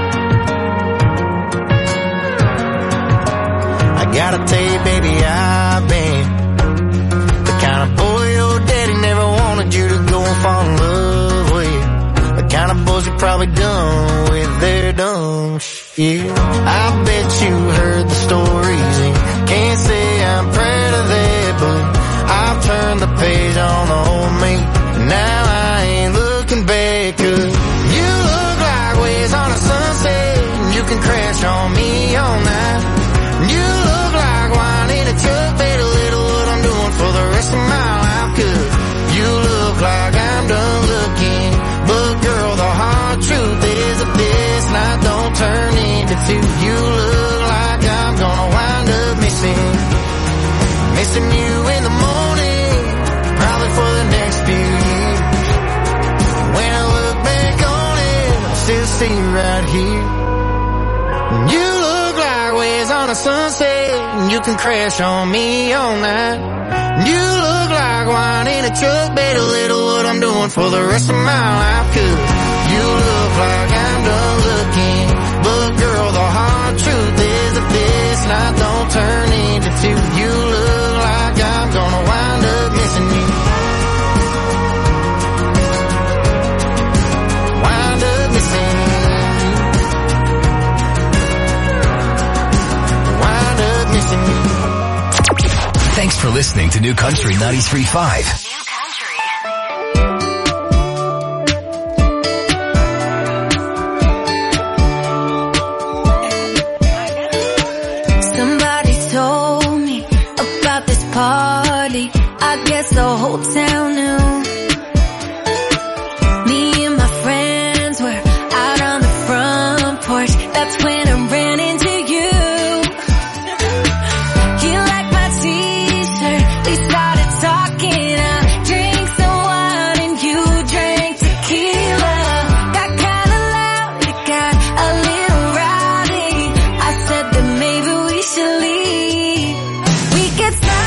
Speaker 3: I gotta tell you, baby, I've been the kind of boy your daddy never wanted you to go and fall in love with. The kind of boys you probably done with their dumb shit. I bet you heard the stories and can't say I'm proud of that, but I've turned the page on the old me. Now I ain't looking back, 'cause you look like waves on a sunset, and you can crash on me all night. You look like wine in a truck, better little what I'm doing for the rest of my life. 'Cause you look like I'm done looking, but girl, the hard truth is if this night don't turn into 2, you look like I'm gonna wind up missing you in the morning, probably for the next few years. When I look back on it, I still see you right here. You look like waves on a sunset, and you can crash on me all night. You look like wine in a truck, better little what I'm doing for the rest of my life. 'Cause you look like I'm done looking, but girl, the hard truth is if this night don't turn into 2, you look like I'm gonna wind up missing you.
Speaker 1: Thanks for listening to New Country 93.5.
Speaker 7: Party, I guess the whole town knew. Me and my friends were out on the front porch. That's when I ran into you. You liked my t-shirt. We started talking. I drank some wine and you drank tequila. Got kinda loud, it got a little rowdy. I said that maybe we should leave. We could start.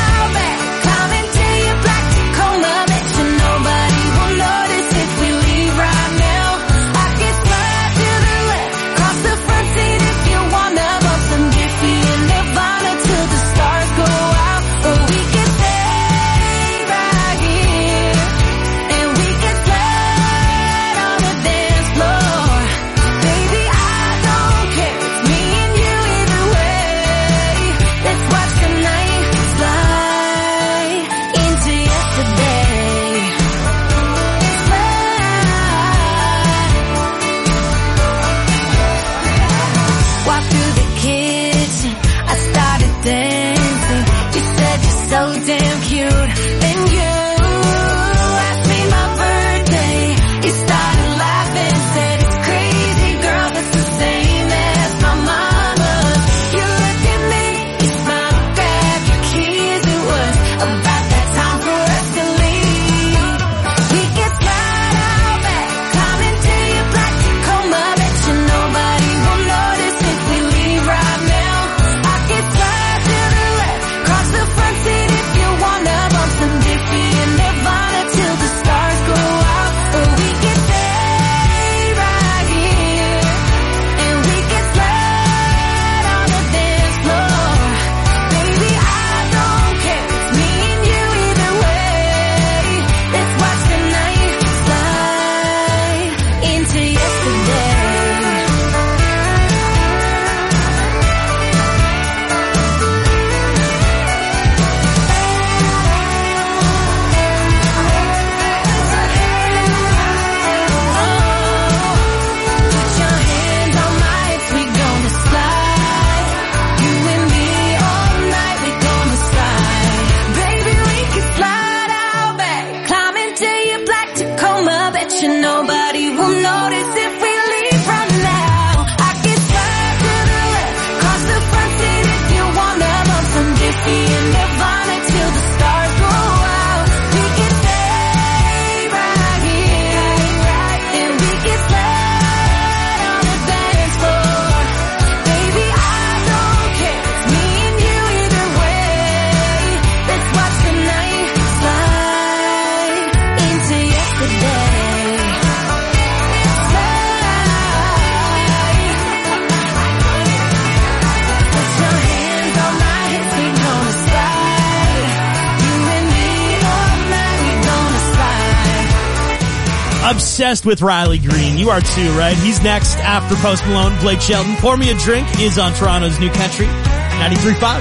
Speaker 8: Obsessed with Riley Green. You are too, right? He's next after Post Malone, Blake Shelton. Pour Me a Drink is on Toronto's New Country 93.5.
Speaker 3: 40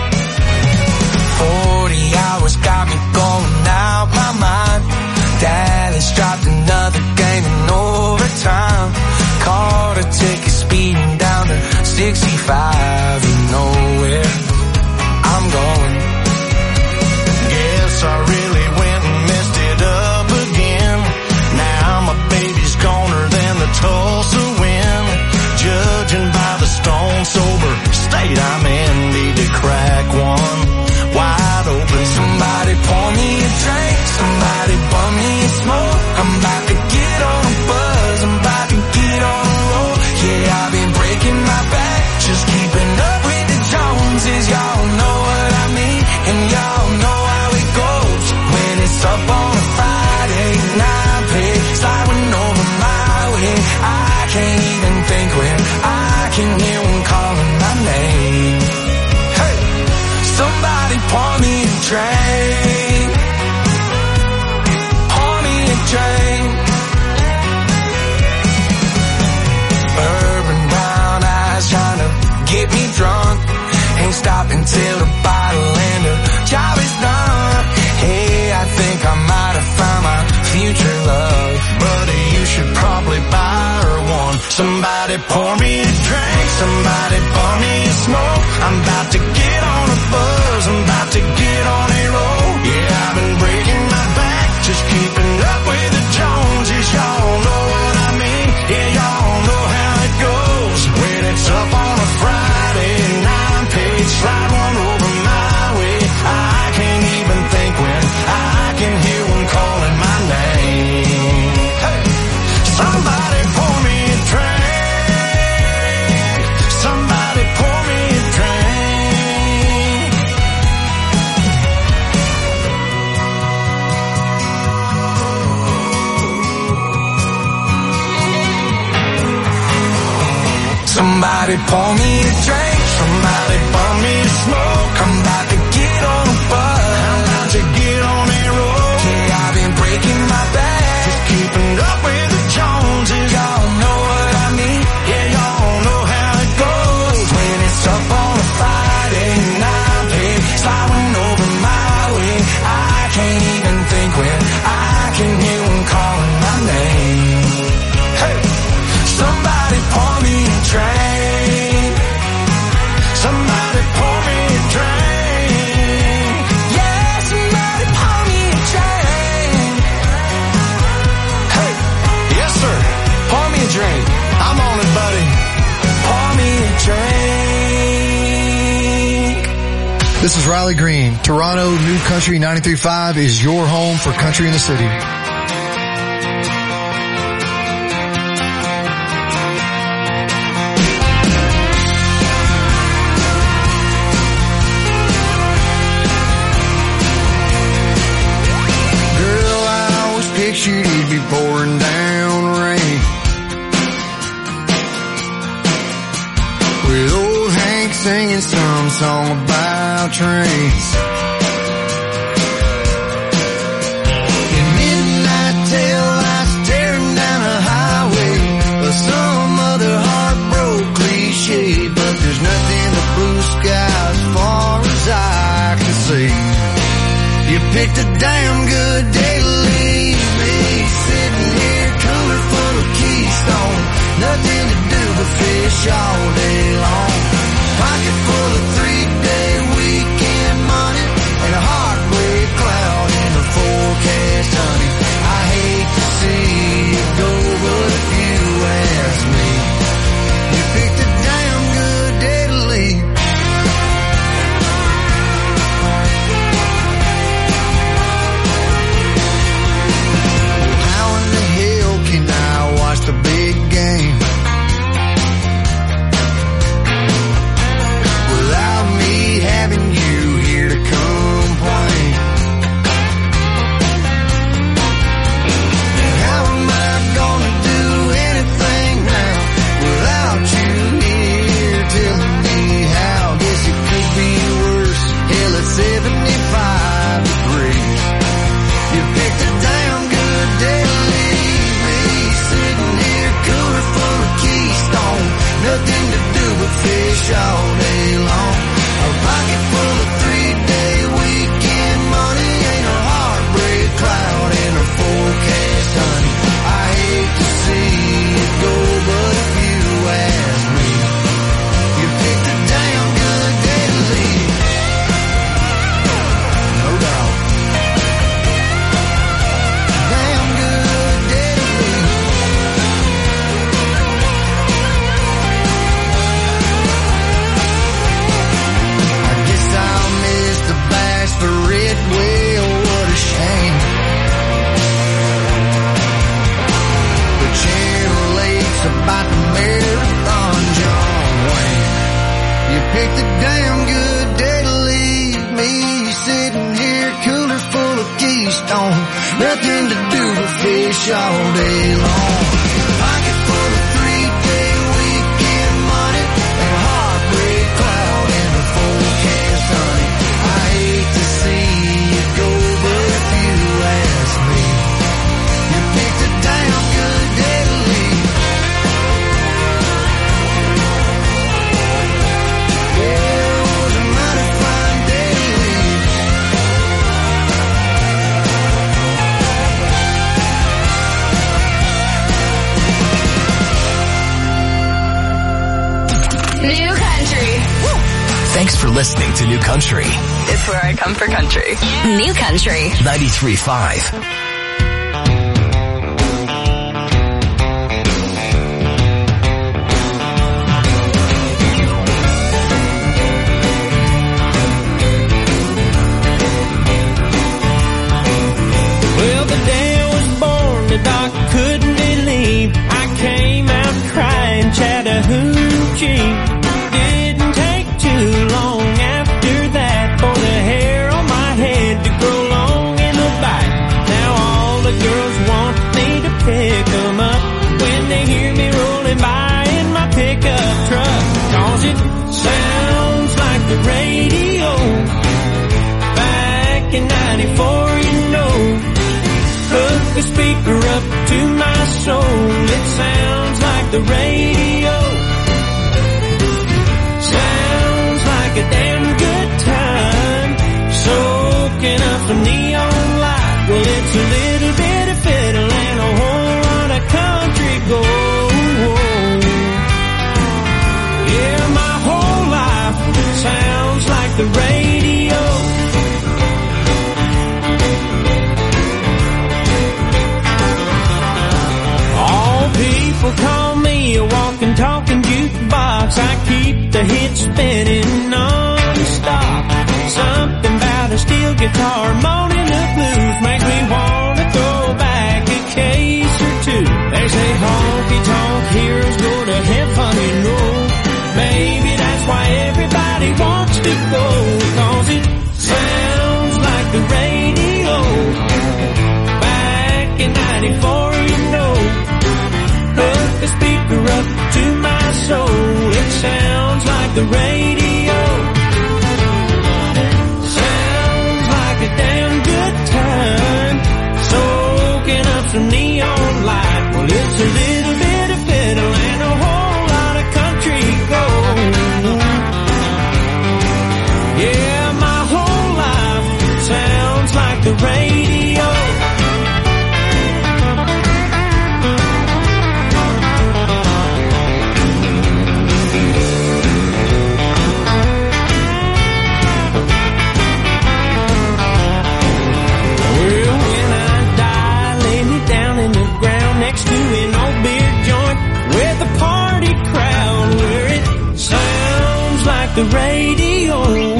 Speaker 3: hours got me going out my mind. Dallas dropped another game in overtime. Caught a ticket speeding down to 65. You know where I'm going. Guess I really went and messed it up again. Now my baby's goner than the Tulsa wind. Judging by the stone sober state I'm in, need to crack one wide open. Somebody pour me a drink, somebody bum me a smoke. I'm about to get on a buzz, I'm about to get on a roll. Yeah, I've been breaking my back, just keeping up with the Joneses. Y'all know what I mean, and y'all know how it goes. When it's up on a Friday night, play sliding over my way. I can't even think when I can hear one calling my name. Hey, somebody pour me a drink. Pour me a drink. Urban brown eyes trying to get me drunk. Ain't stopping till the bottle and the job is done. Hey, I think I might have found my future love. Buddy, you should probably buy her one. Somebody pour me a drink, somebody pour me a smoke. I'm about to get on a buzz, I'm about to get on a roll. Yeah, I've been breaking my back, just keeping up with the Joneses. Y'all know what I mean, yeah, y'all know how it goes. When it's up on a Friday, 9-page slide one over my way. I can't even think when I can hear one calling my name. Hey, somebody pour me a drink, somebody pour me a drink. Somebody pour me a drink, somebody pour me a smoke. I'm about to get on a bus, I'm about to get on a roll. Yeah, I've been breaking my back, just keeping up with the Joneses. Y'all know what I mean, yeah, y'all know how it goes. When it's up on a Friday night, hey, sliding over my way. I can't even think when I can hear one calling my name. Hey, somebody pour me a drink, somebody pour me a drink. Yeah, somebody pour me a drink. Hey, yes sir, pour me a drink. I'm on it, buddy. Pour me a drink.
Speaker 4: This is Riley Green. Toronto New Country 93.5 is your home for country in the city.
Speaker 3: Girl, I always pictured you'd be pouring down rain with old Hank singing some song about trains. In midnight tail lights tearing down a highway, or some other heartbroken cliche, but there's nothing but blue sky as far as I can see. You picked a damn good day to leave me, sitting here cooler full of Keystone, nothing to do but fish all day long. Pocket full of 3-day weekend money and a heartbreak cloud in the forecast, honey. I hate to see you go, but if you ask me, you picked a damn good day to leave. How in the hell can I watch the big game without me having you here to complain? And how am I gonna do anything now without you here telling me how? Guess it could be worse, hell at 75 degrees. You picked a damn good day to leave me, sitting here cooler full of Keystone, nothing to do but fish all day long. A pocket full of 3-day weekend money, ain't a heartbreak cloud in a forecast, honey. I hate to see it go, but if you ask me, you picked a damn good day to leave. No doubt. Damn good day to leave. I guess I'll miss the bachelorette, well, what a shame. The Channel 8's about the marathon, John Wayne. You picked a damn good day to leave me, sitting here cooler full of Keystone, nothing to do but fish all day long. Pocket full of 3-day weekend money and a heartbreak cloud in the forecast, honey. I hate to see it go, but if you ask me, you picked a damn good day to leave. Yeah, it was a mighty fine day to leave.
Speaker 1: Thanks for listening to New Country.
Speaker 5: It's where I come for country. New Country.
Speaker 1: 93.5.
Speaker 3: Well, the day I was born, the doctor couldn't believe I came out crying Chattahoochee. Didn't take too long after that for the hair on my head to grow long in the back. Now all the girls want me to pick them up when they hear me rolling by in my pickup truck. 'Cause it sounds like the radio back in 94, you know. Hook the speaker up to my soul. It sounds like the radio. Sounds like a damn good time. Soaking up some neon light. Well, it's a little bit of fiddle and a whole lot of country gold. Yeah, my whole life sounds like the radio. People call me a walking, talking jukebox. I keep the hits spinning non-stop. Something about a steel guitar moaning the blues makes me want to throw back a case or two. They say honky-tonk heroes go to heaven, you know. Maybe that's why everybody wants to go. 'Cause it sounds like the radio back in 94, you know. Hook the speaker up to my soul. It sounds like the radio. Sounds like a damn good time. Soaking up some neon light. Well, it's a little bit of fiddle and a whole lot of country gold. Yeah, my whole life sounds like the radio. Next to an old beer joint with a party crowd where it sounds like the radio.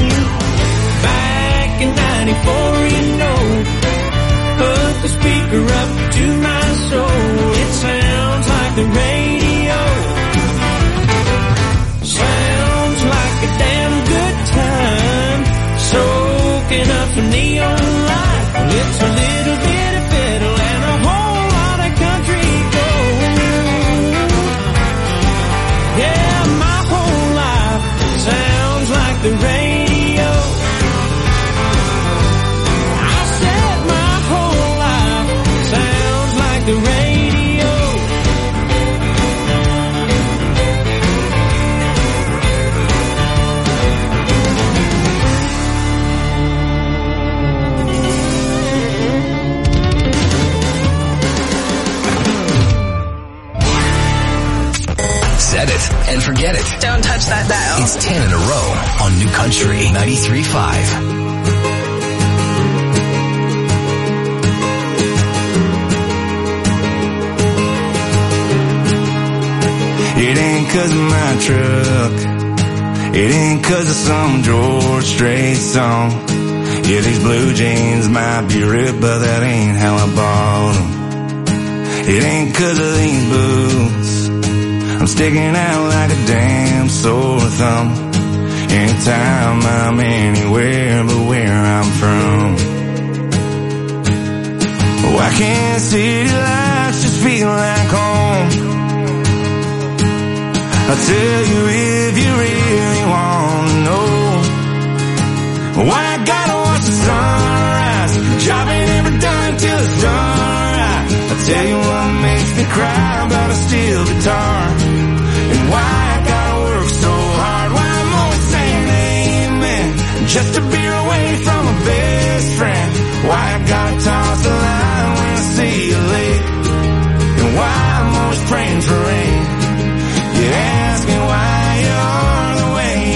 Speaker 3: Back in 94, you know. Hook the speaker up to my soul. It sounds like the radio. Sounds like a damn good time. Soaking up the neon light. It's a little bit of fiddle and a whole lot of country gold. Yeah, my whole life sounds like the radio. I said my whole life sounds like the radio.
Speaker 1: Set it and forget it.
Speaker 5: Don't touch that dial.
Speaker 1: It's 10 in a row on New Country 93.5.
Speaker 13: It ain't 'cause of my truck. It ain't 'cause of some George Strait song. Yeah, these blue jeans might be ripped, but that ain't how I bought them. It ain't 'cause of these boots. I'm sticking out like a damn sore thumb. Anytime I'm anywhere but where I'm from. Why can't city lights just feel like home? I'll tell you if you really want to know. Why I gotta watch the sunrise, dropping every dime till it's done right. I'll tell you what makes me cry about a steel guitar. And why I gotta work so hard, why I'm always saying amen just to be away from my best friend. Why I gotta toss the line when I see you late. And why I'm always praying for rain. You ask me why you are the way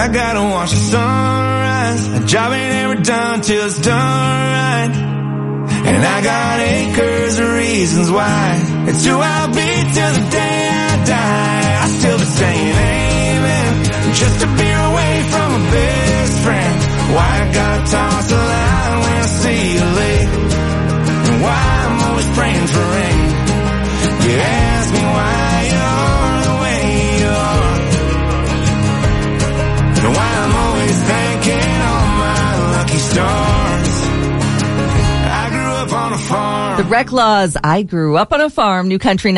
Speaker 13: I gotta watch the sunrise, job ain't ever done till it's done right. And I got acres of reasons why. It's who I'll be till the day I die. I still be saying amen, just a beer away from a best friend. Why I gotta toss a line when I see you late, and why I'm always praying for rain. You ask me why you're the way you are, and why I'm always thanking all my lucky stars. I grew up on a farm.
Speaker 12: The Rec Laws, I Grew Up on a Farm, New Country